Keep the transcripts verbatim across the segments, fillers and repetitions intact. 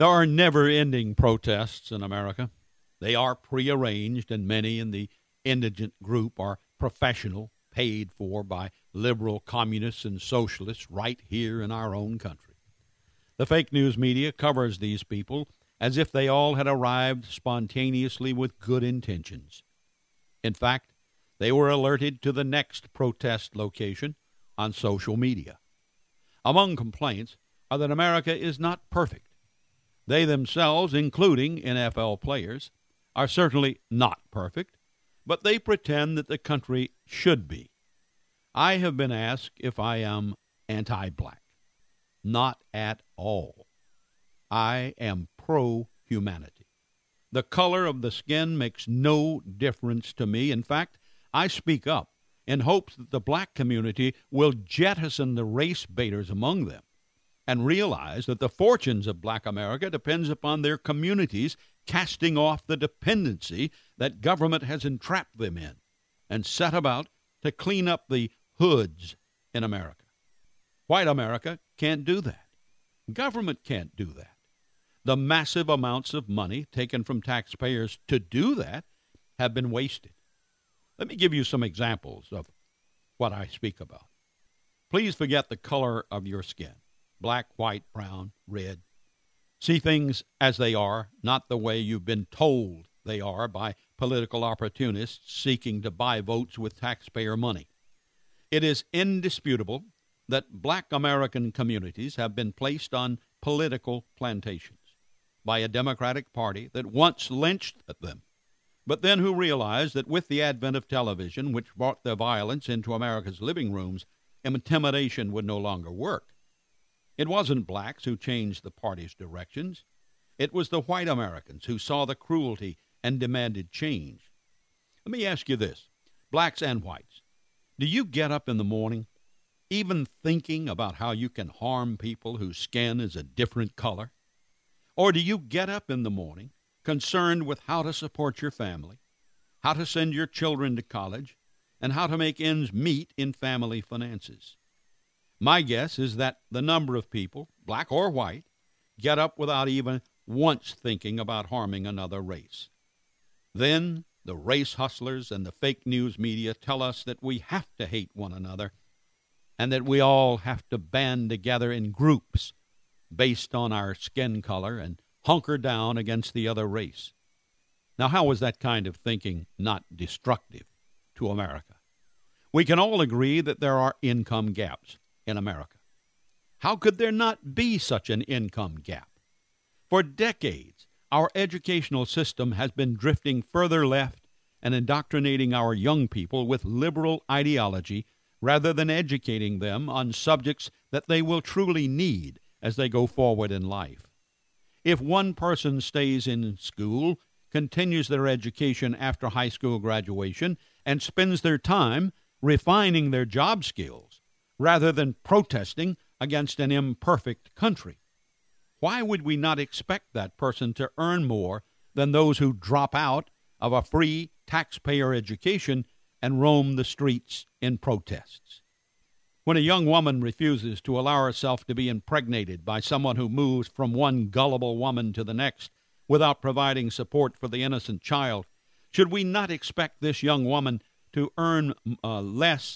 There are never-ending protests in America. They are prearranged, and many in the indigent group are professional, paid for by liberal communists and socialists right here in our own country. The fake news media covers these people as if they all had arrived spontaneously with good intentions. In fact, they were alerted to the next protest location on social media. Among complaints are that America is not perfect. They themselves, including N F L players, are certainly not perfect, but they pretend that the country should be. I have been asked if I am anti-black. Not at all. I am pro-humanity. The color of the skin makes no difference to me. In fact, I speak up in hopes that the black community will jettison the race baiters among them and realize that the fortunes of black America depends upon their communities casting off the dependency that government has entrapped them in and set about to clean up the hoods in America. White America can't do that. Government can't do that. The massive amounts of money taken from taxpayers to do that have been wasted. Let me give you some examples of what I speak about. Please forget the color of your skin. Black, white, brown, red. See things as they are, not the way you've been told they are by political opportunists seeking to buy votes with taxpayer money. It is indisputable that black American communities have been placed on political plantations by a Democratic Party that once lynched at them, but then who realized that with the advent of television, which brought the violence into America's living rooms, intimidation would no longer work. It wasn't blacks who changed the party's directions. It was the white Americans who saw the cruelty and demanded change. Let me ask you this, blacks and whites. Do you get up in the morning even thinking about how you can harm people whose skin is a different color? Or do you get up in the morning concerned with how to support your family, how to send your children to college, and how to make ends meet in family finances? My guess is that the number of people, black or white, get up without even once thinking about harming another race. Then the race hustlers and the fake news media tell us that we have to hate one another and that we all have to band together in groups based on our skin color and hunker down against the other race. Now, how is that kind of thinking not destructive to America? We can all agree that there are income gaps in America. How could there not be such an income gap? For decades, our educational system has been drifting further left and indoctrinating our young people with liberal ideology rather than educating them on subjects that they will truly need as they go forward in life. If one person stays in school, continues their education after high school graduation, and spends their time refining their job skills, rather than protesting against an imperfect country, why would we not expect that person to earn more than those who drop out of a free taxpayer education and roam the streets in protests? When a young woman refuses to allow herself to be impregnated by someone who moves from one gullible woman to the next without providing support for the innocent child, should we not expect this young woman to earn uh, less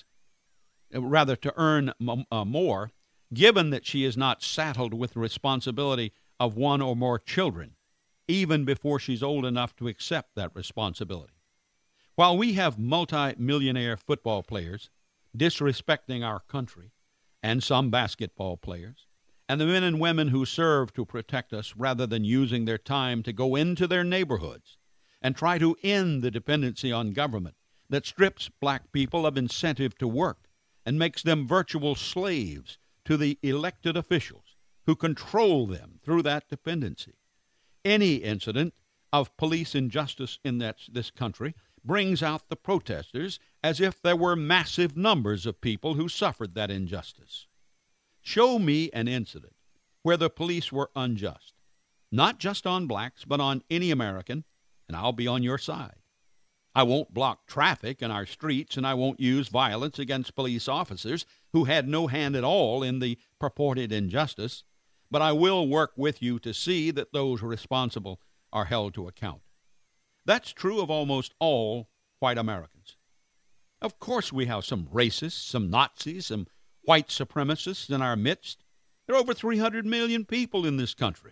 rather to earn m- uh, more, given that she is not saddled with the responsibility of one or more children, even before she's old enough to accept that responsibility? While we have multi-millionaire football players disrespecting our country, and some basketball players, and the men and women who serve to protect us rather than using their time to go into their neighborhoods and try to end the dependency on government that strips black people of incentive to work and makes them virtual slaves to the elected officials who control them through that dependency. Any incident of police injustice in that, this country brings out the protesters as if there were massive numbers of people who suffered that injustice. Show me an incident where the police were unjust, not just on blacks, but on any American, and I'll be on your side. I won't block traffic in our streets, and I won't use violence against police officers who had no hand at all in the purported injustice, but I will work with you to see that those responsible are held to account. That's true of almost all white Americans. Of course we have some racists, some Nazis, some white supremacists in our midst. There are over three hundred million people in this country.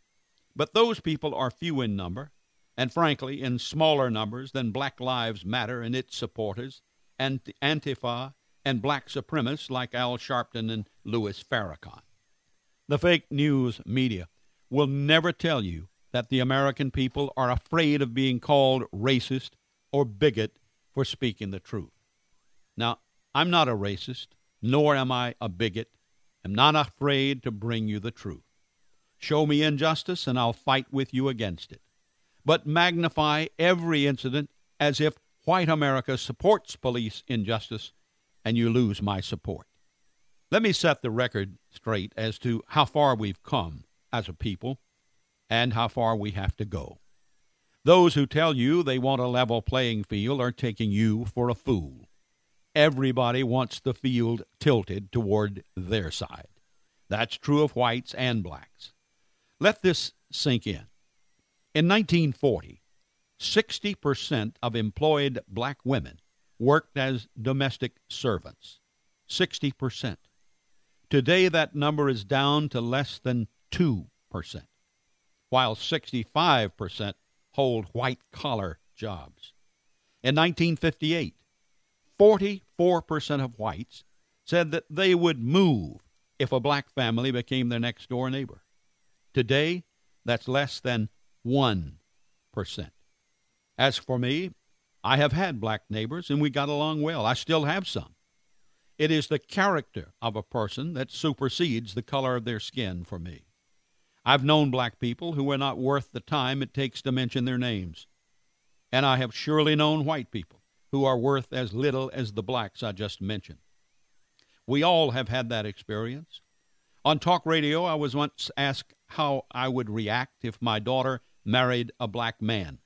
But those people are few in number, and frankly, in smaller numbers than Black Lives Matter and its supporters, and Antifa and black supremacists like Al Sharpton and Louis Farrakhan. The fake news media will never tell you that the American people are afraid of being called racist or bigot for speaking the truth. Now, I'm not a racist, nor am I a bigot. I'm not afraid to bring you the truth. Show me injustice, and I'll fight with you against it. But magnify every incident as if white America supports police injustice, and you lose my support. Let me set the record straight as to how far we've come as a people and how far we have to go. Those who tell you they want a level playing field are taking you for a fool. Everybody wants the field tilted toward their side. That's true of whites and blacks. Let this sink in. In nineteen forty, sixty percent of employed black women worked as domestic servants. sixty percent. Today, that number is down to less than two percent, while sixty-five percent hold white-collar jobs. In nineteen fifty-eight, forty-four percent of whites said that they would move if a black family became their next-door neighbor. Today, that's less than one percent. As for me, I have had black neighbors, and we got along well. I still have some. It is the character of a person that supersedes the color of their skin for me. I've known black people who are not worth the time it takes to mention their names. And I have surely known white people who are worth as little as the blacks I just mentioned. We all have had that experience. On talk radio, I was once asked how I would react if my daughter married a black man.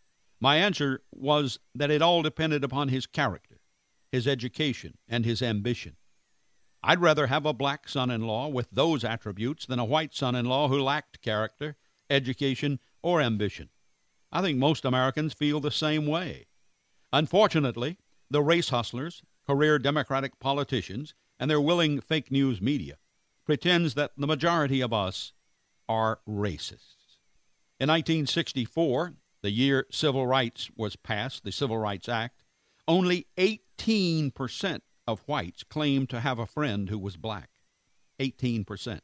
My answer was that it all depended upon his character, his education, and his ambition. I'd rather have a black son-in-law with those attributes than a white son-in-law who lacked character, education, or ambition. I think most Americans feel the same way. Unfortunately, the race hustlers, career Democratic politicians, and their willing fake news media pretends that the majority of us are racists. In nineteen sixty-four, the year civil rights was passed, the Civil Rights Act, only eighteen percent of whites claimed to have a friend who was black. eighteen percent.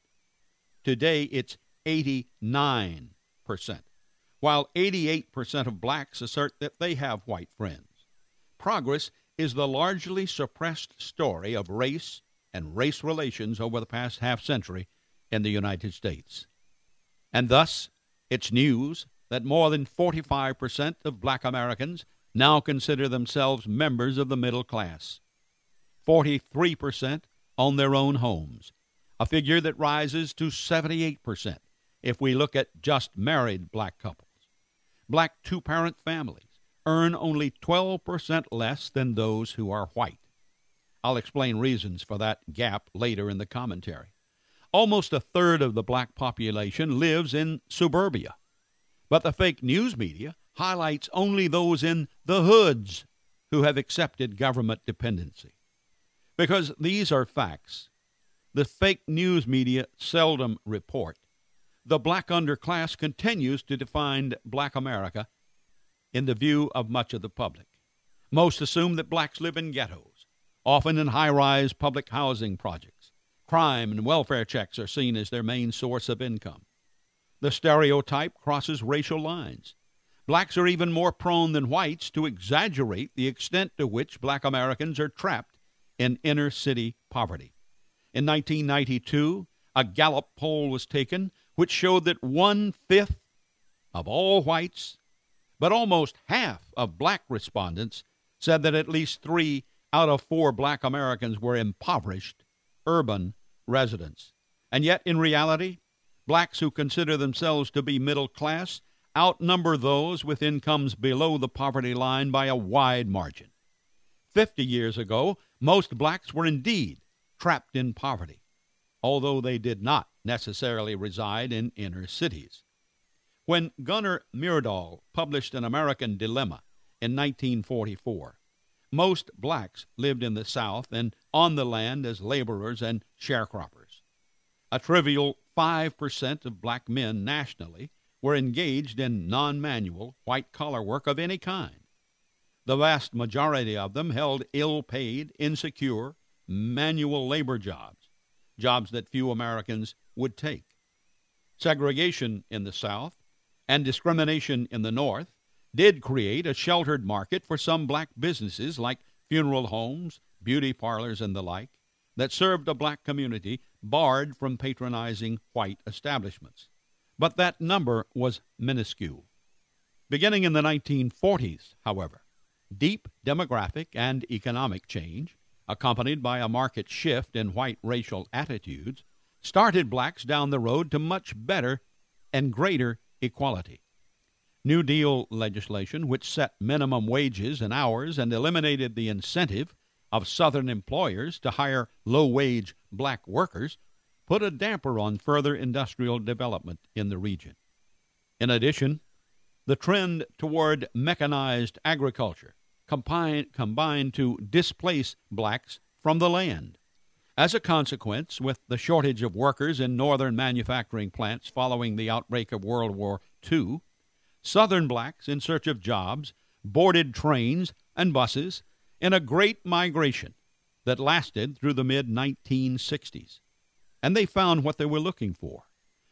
Today, it's eighty-nine percent, while eighty-eight percent of blacks assert that they have white friends. Progress is the largely suppressed story of race and race relations over the past half century in the United States. And thus, it's news that more than forty-five percent of black Americans now consider themselves members of the middle class. forty-three percent own their own homes, a figure that rises to seventy-eight percent if we look at just married black couples. Black two-parent families earn only twelve percent less than those who are white. I'll explain reasons for that gap later in the commentary. Almost a third of the black population lives in suburbia, but the fake news media highlights only those in the hoods who have accepted government dependency. Because these are facts the fake news media seldom report, the black underclass continues to define black America in the view of much of the public. Most assume that blacks live in ghettos, often in high-rise public housing projects. Crime and welfare checks are seen as their main source of income. The stereotype crosses racial lines. Blacks are even more prone than whites to exaggerate the extent to which black Americans are trapped in inner-city poverty. In nineteen ninety-two, a Gallup poll was taken which showed that one-fifth of all whites, but almost half of black respondents, said that at least three out of four black Americans were impoverished, urban residents. And yet, in reality, blacks who consider themselves to be middle class outnumber those with incomes below the poverty line by a wide margin. Fifty years ago, most blacks were indeed trapped in poverty, although they did not necessarily reside in inner cities. When Gunnar Myrdal published An American Dilemma in nineteen forty-four, most blacks lived in the South and on the land as laborers and sharecroppers. A trivial five percent of black men nationally were engaged in non-manual, white-collar work of any kind. The vast majority of them held ill-paid, insecure, manual labor jobs, jobs that few Americans would take. Segregation in the South and discrimination in the North did create a sheltered market for some black businesses like funeral homes, beauty parlors, and the like, that served a black community barred from patronizing white establishments. But that number was minuscule. Beginning in the nineteen forties, however, deep demographic and economic change, accompanied by a marked shift in white racial attitudes, started blacks down the road to much better and greater equality. New Deal legislation, which set minimum wages and hours and eliminated the incentive of Southern employers to hire low-wage black workers, put a damper on further industrial development in the region. In addition, the trend toward mechanized agriculture combined, combined to displace blacks from the land. As a consequence, with the shortage of workers in northern manufacturing plants following the outbreak of World War Two, Southern blacks in search of jobs boarded trains and buses in a great migration that lasted through the mid nineteen sixties. And they found what they were looking for: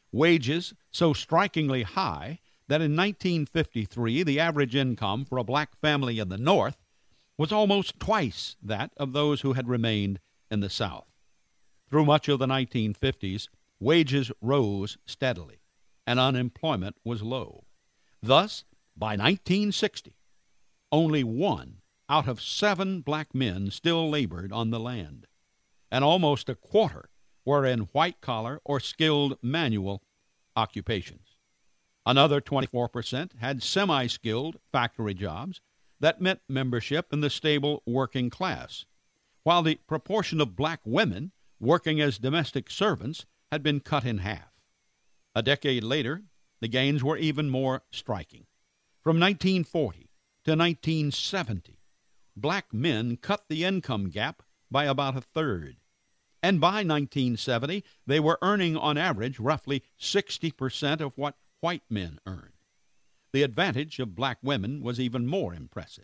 wages so strikingly high that in nineteen fifty-three the average income for a black family in the North was almost twice that of those who had remained in the South. Through much of the nineteen fifties, wages rose steadily, and unemployment was low. Thus, by nineteen sixty, only one out of seven black men still labored on the land, and almost a quarter were in white-collar or skilled manual occupations. Another twenty-four percent had semi-skilled factory jobs that meant membership in the stable working class, while the proportion of black women working as domestic servants had been cut in half. A decade later, the gains were even more striking. From nineteen forty to nineteen seventy, black men cut the income gap by about a third. And by nineteen seventy, they were earning on average roughly sixty percent of what white men earned. The advantage of black women was even more impressive.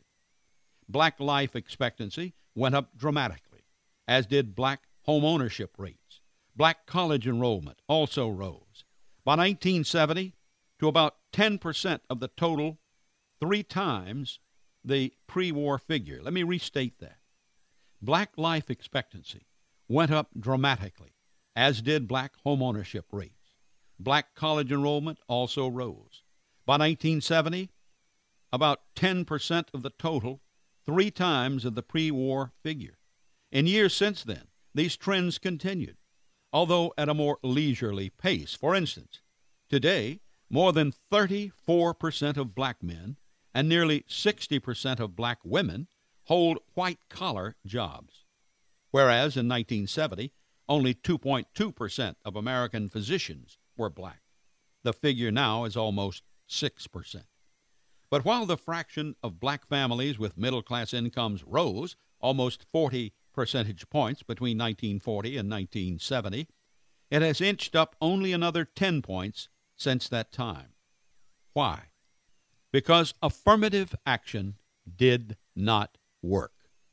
Black life expectancy went up dramatically, as did black home ownership rates. Black college enrollment also rose. By nineteen seventy, to about ten percent of the total, three times the pre-war figure. Let me restate that. Black life expectancy went up dramatically, as did black home ownership rates. Black college enrollment also rose. By nineteen seventy, about ten percent of the total, three times of the pre-war figure. In years since then, these trends continued, although at a more leisurely pace. For instance, today, more than thirty-four percent of black men and nearly sixty percent of black women hold white-collar jobs, whereas in nineteen seventy, only two point two percent of American physicians were black. The figure now is almost six percent. But while the fraction of black families with middle-class incomes rose almost forty percentage points between nineteen forty and nineteen seventy, it has inched up only another ten points since that time. Why? Because affirmative action did not work.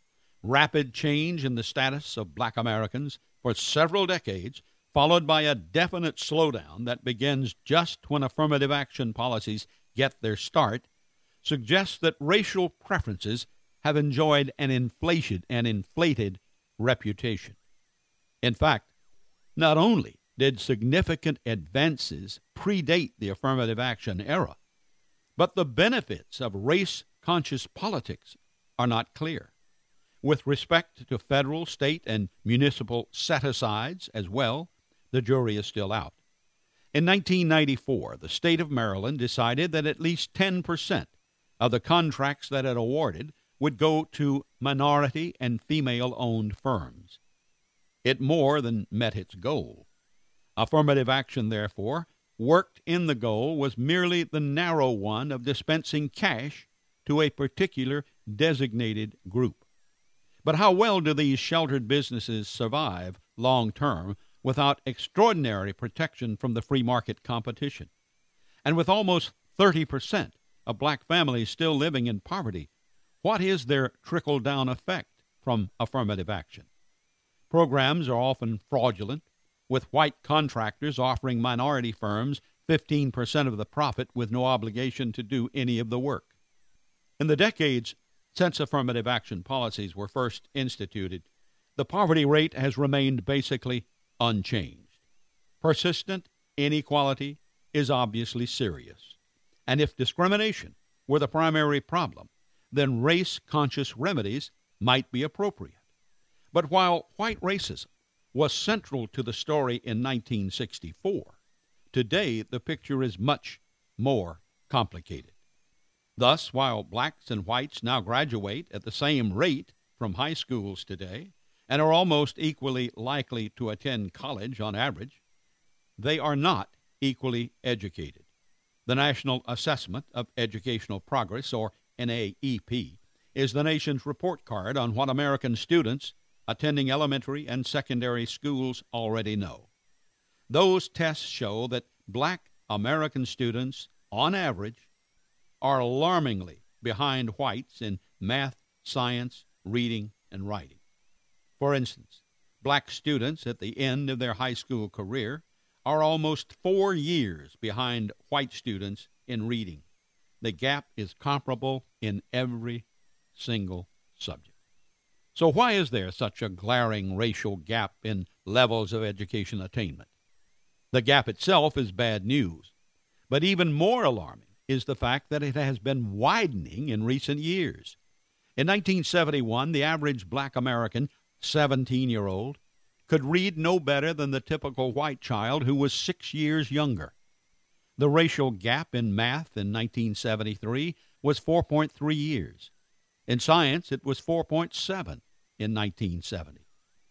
Rapid change in the status of black Americans for several decades, followed by a definite slowdown that begins just when affirmative action policies get their start, suggests that racial preferences have enjoyed an inflated and inflated reputation. In fact, not only did significant advances predate the affirmative action era, but the benefits of race-conscious politics are not clear. With respect to federal, state, and municipal set-asides as well, the jury is still out. In nineteen ninety-four, the state of Maryland decided that at least ten percent of the contracts that it awarded would go to minority and female-owned firms. It more than met its goal. Affirmative action, therefore, worked in the goal was merely the narrow one of dispensing cash to a particular designated group. But how well do these sheltered businesses survive long term without extraordinary protection from the free market competition? And with almost thirty percent of black families still living in poverty, what is their trickle-down effect from affirmative action? Programs are often fraudulent, with white contractors offering minority firms fifteen percent of the profit with no obligation to do any of the work. In the decades since affirmative action policies were first instituted, the poverty rate has remained basically unchanged. Persistent inequality is obviously serious, and if discrimination were the primary problem, then race-conscious remedies might be appropriate. But while white racism was central to the story in nineteen sixty-four, today the picture is much more complicated. Thus, while blacks and whites now graduate at the same rate from high schools today and are almost equally likely to attend college on average, they are not equally educated. The National Assessment of Educational Progress, or N A E P, is the nation's report card on what American students attending elementary and secondary schools already know. Those tests show that black American students, on average, are alarmingly behind whites in math, science, reading, and writing. For instance, black students at the end of their high school career are almost four years behind white students in reading. The gap is comparable in every single subject. So why is there such a glaring racial gap in levels of education attainment? The gap itself is bad news, but even more alarming is the fact that it has been widening in recent years. In nineteen seventy-one, the average black American, seventeen-year-old, could read no better than the typical white child who was six years younger. The racial gap in math in nineteen seventy-three was four point three years. In science, it was four point seven in nineteen seventy.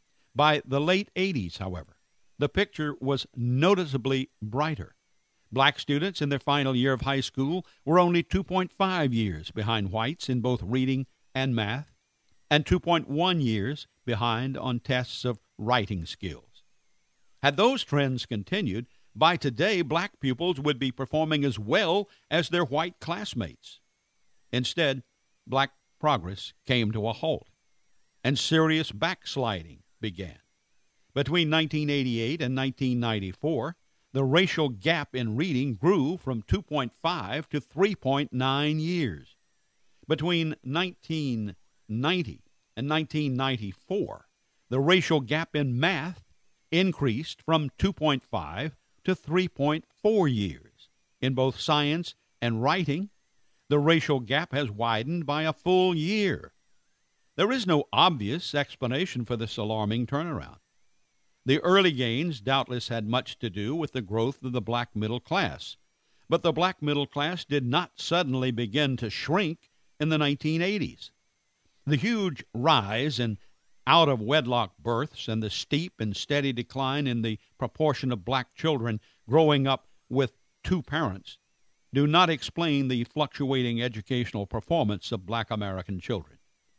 By the late eighties, however, the picture was noticeably brighter. Black students in their final year of high school were only two point five years behind whites in both reading and math, and two point one years behind on tests of writing skills. Had those trends continued, by today black pupils would be performing as well as their white classmates. Instead, black progress came to a halt, and serious backsliding began. Between nineteen eighty-eight and nineteen ninety-four, the racial gap in reading grew from two point five to three point nine years. Between nineteen ninety and nineteen ninety-four, the racial gap in math increased from two point five to three point four years. In both science and writing, the racial gap has widened by a full year. There is no obvious explanation for this alarming turnaround. The early gains doubtless had much to do with the growth of the black middle class, but the black middle class did not suddenly begin to shrink in the nineteen eighties. The huge rise in out-of-wedlock births and the steep and steady decline in the proportion of black children growing up with two parents do not explain the fluctuating educational performance of black American children.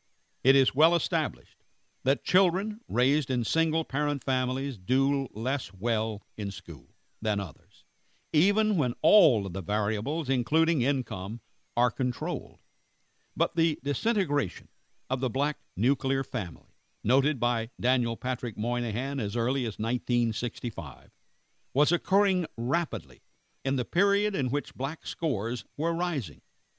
It is well established that children raised in single-parent families do less well in school than others, even when all of the variables, including income, are controlled. But the disintegration of the black nuclear family, noted by Daniel Patrick Moynihan as early as nineteen sixty-five, was occurring rapidly in the period in which black scores were rising.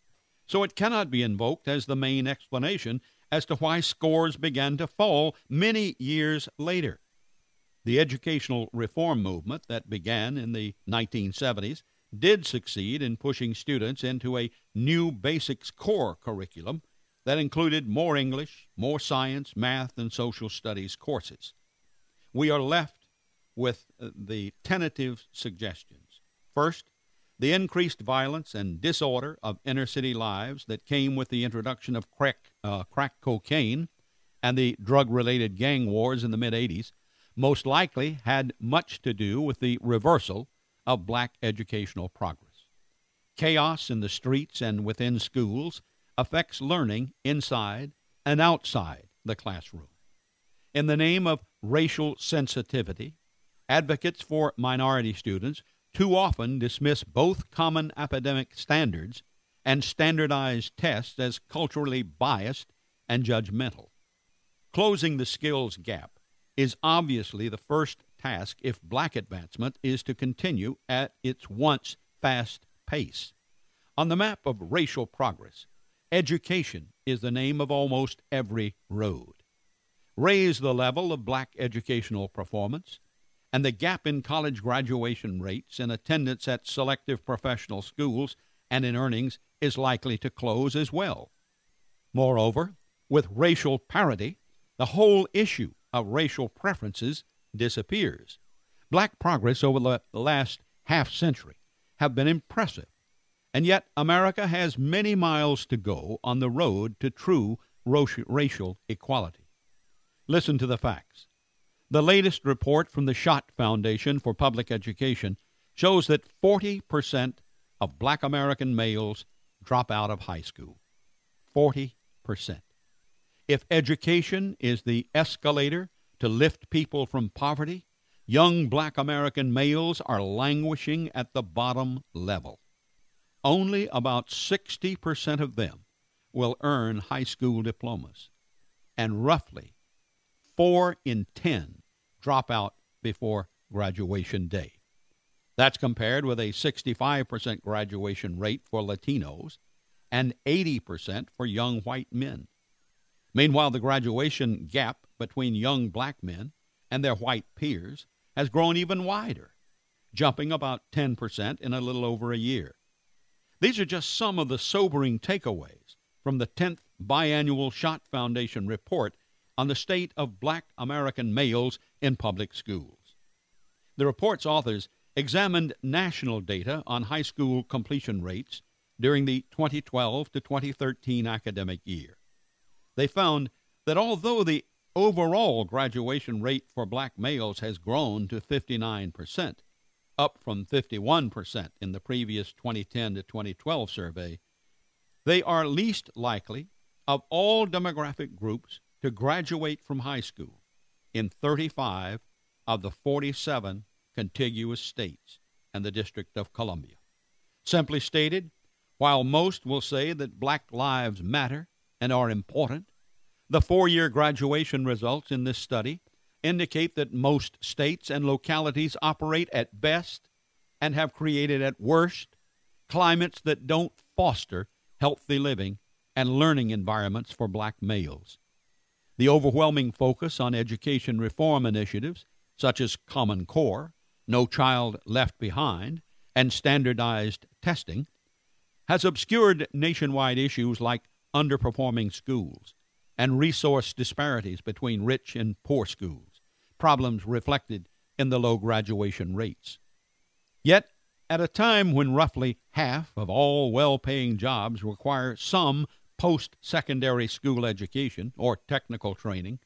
So it cannot be invoked as the main explanation as to why scores began to fall many years later. The educational reform movement that began in the nineteen seventies did succeed in pushing students into a new basics core curriculum that included more English, more science, math, and social studies courses. We are left with the tentative suggestions. First, the increased violence and disorder of inner-city lives that came with the introduction of crack, uh, crack cocaine and the drug-related gang wars in the mid-eighties most likely had much to do with the reversal of black educational progress. Chaos in the streets and within schools affects learning inside and outside the classroom. In the name of racial sensitivity, advocates for minority students too often dismiss both common academic standards and standardized tests as culturally biased and judgmental. Closing the skills gap is obviously the first task if black advancement is to continue at its once fast pace. On the map of racial progress, education is the name of almost every road. Raise the level of black educational performance, and the gap in college graduation rates and attendance at selective professional schools and in earnings is likely to close as well. Moreover, with racial parity, the whole issue of racial preferences disappears. Black progress over the last half century have been impressive, and yet America has many miles to go on the road to true racial equality. Listen to the facts. The latest report from the Schott Foundation for Public Education shows that forty percent of black American males drop out of high school. forty percent. If education is the escalator to lift people from poverty, young black American males are languishing at the bottom level. Only about sixty percent of them will earn high school diplomas, and roughly four in ten drop out before graduation day. That's compared with a sixty-five percent graduation rate for Latinos and eighty percent for young white men. Meanwhile, the graduation gap between young black men and their white peers has grown even wider, jumping about ten percent in a little over a year. These are just some of the sobering takeaways from the tenth biannual Schott Foundation report on the state of black American males in public schools. The report's authors examined national data on high school completion rates during the twenty twelve to twenty thirteen academic year. They found that although the overall graduation rate for black males has grown to fifty-nine percent, up from fifty-one percent in the previous twenty ten to twenty twelve survey, they are least likely of all demographic groups to graduate from high school in thirty-five of the forty-seven contiguous states and the District of Columbia. Simply stated, while most will say that black lives matter and are important, the four-year graduation results in this study indicate that most states and localities operate at best and have created at worst climates that don't foster healthy living and learning environments for black males. The overwhelming focus on education reform initiatives such as Common Core, No Child Left Behind, and standardized testing has obscured nationwide issues like underperforming schools and resource disparities between rich and poor schools, problems reflected in the low graduation rates. Yet, at a time when roughly half of all well-paying jobs require some post-secondary school education or technical training,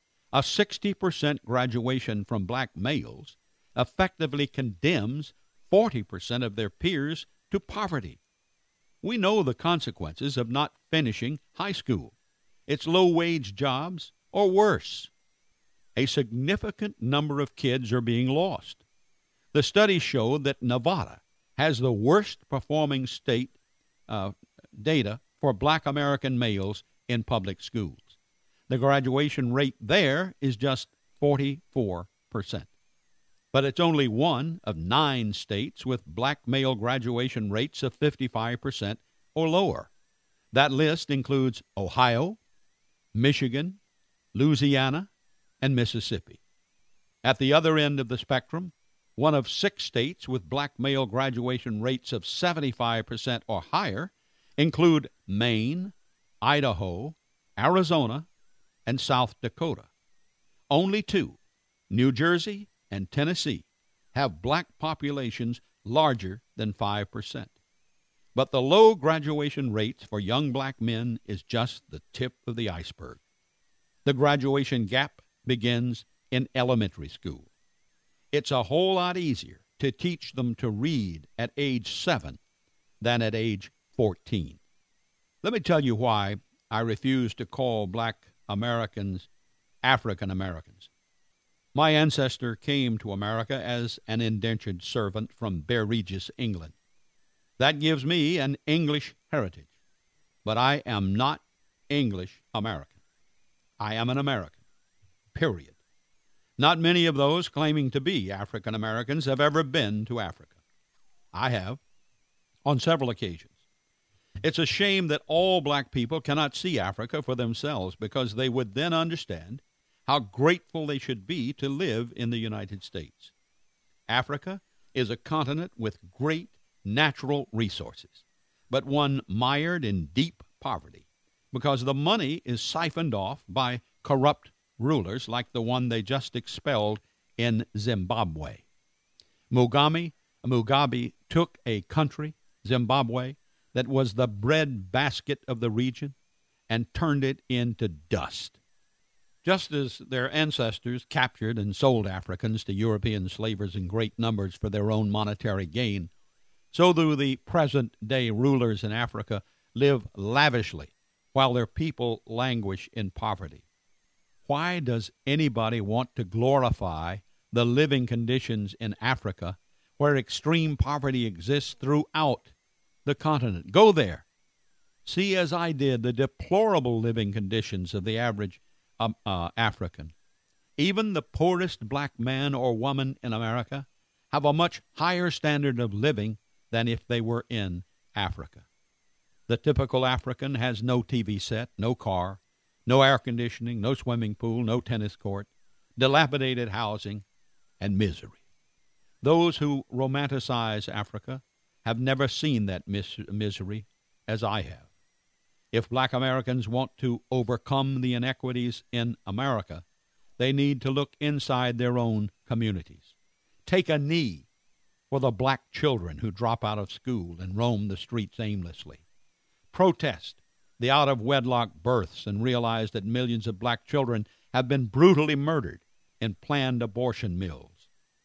a sixty percent graduation from black males effectively condemns forty percent of their peers to poverty. We know the consequences of not finishing high school. It's low-wage jobs or worse. A significant number of kids are being lost. The study showed that Nevada has the worst-performing state uh, data for black American males in public schools. The graduation rate there is just forty-four percent. But it's only one of nine states with black male graduation rates of fifty-five percent or lower. That list includes Ohio, Michigan, Louisiana, and Mississippi. At the other end of the spectrum, one of six states with black male graduation rates of seventy-five percent or higher include Maine, Idaho, Arizona, and South Dakota. Only two, New Jersey and Tennessee, have black populations larger than five percent. But the low graduation rates for young black men is just the tip of the iceberg. The graduation gap begins in elementary school. It's a whole lot easier to teach them to read at age seven than at age fourteen. Let me tell you why I refuse to call black Americans African Americans. My ancestor came to America as an indentured servant from Bear Regis, England. That gives me an English heritage, but I am not English American. I am an American, period. Not many of those claiming to be African Americans have ever been to Africa. I have, on several occasions. It's a shame that all black people cannot see Africa for themselves, because they would then understand how grateful they should be to live in the United States. Africa is a continent with great natural resources, but one mired in deep poverty because the money is siphoned off by corrupt rulers like the one they just expelled in Zimbabwe. Mugabe, Mugabe took a country, Zimbabwe, that was the bread basket of the region and turned it into dust. Just as their ancestors captured and sold Africans to European slavers in great numbers for their own monetary gain, so do the present-day rulers in Africa live lavishly while their people languish in poverty. Why does anybody want to glorify the living conditions in Africa where extreme poverty exists throughout the continent? Go there. See, as I did, the deplorable living conditions of the average um, uh, African. Even the poorest black man or woman in America have a much higher standard of living than if they were in Africa. The typical African has no T V set, no car, no air conditioning, no swimming pool, no tennis court, dilapidated housing, and misery. Those who romanticize Africa have never seen that mis- misery as I have. If black Americans want to overcome the inequities in America, they need to look inside their own communities. Take a knee for the black children who drop out of school and roam the streets aimlessly. Protest the out-of-wedlock births and realize that millions of black children have been brutally murdered in planned abortion mills.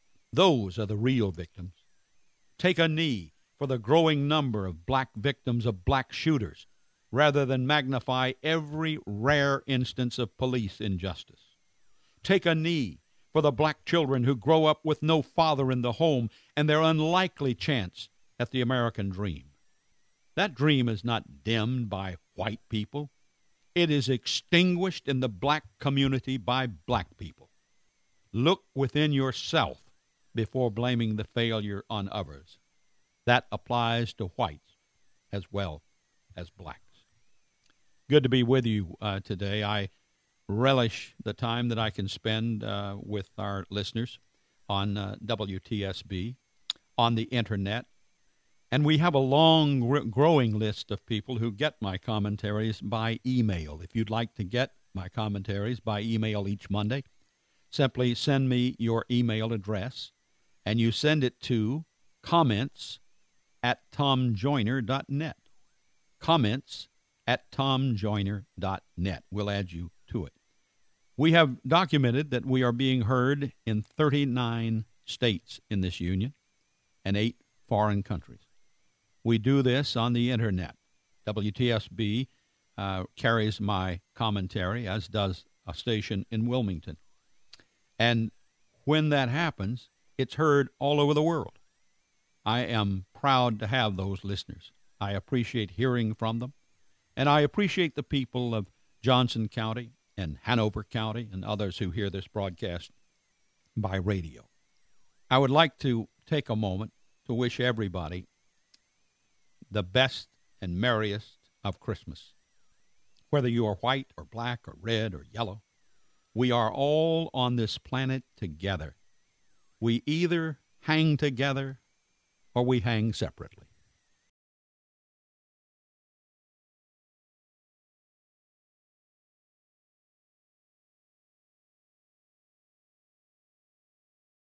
Those are the real victims. Take a knee for the growing number of black victims of black shooters, rather than magnify every rare instance of police injustice. Take a knee for the black children who grow up with no father in the home and their unlikely chance at the American dream. That dream is not dimmed by white people. It is extinguished in the black community by black people. Look within yourself before blaming the failure on others. That applies to whites as well as blacks. Good to be with you uh, today. I relish the time that I can spend uh, with our listeners on uh, W T S B, on the Internet. And we have a long, gr- growing list of people who get my commentaries by email. If you'd like to get my commentaries by email each Monday, simply send me your email address, and you send it to comments at tom joyner dot net. Comments at tom joyner dot net. We'll add you to it. We have documented that we are being heard in thirty-nine states in this union and eight foreign countries. We do this on the Internet. W T S B uh, carries my commentary, as does a station in Wilmington. And when that happens, it's heard all over the world. I am proud to have those listeners. I appreciate hearing from them. And I appreciate the people of Johnson County and Hanover County and others who hear this broadcast by radio. I would like to take a moment to wish everybody the best and merriest of Christmas. Whether you are white or black or red or yellow, we are all on this planet together. We either hang together or we hang separately.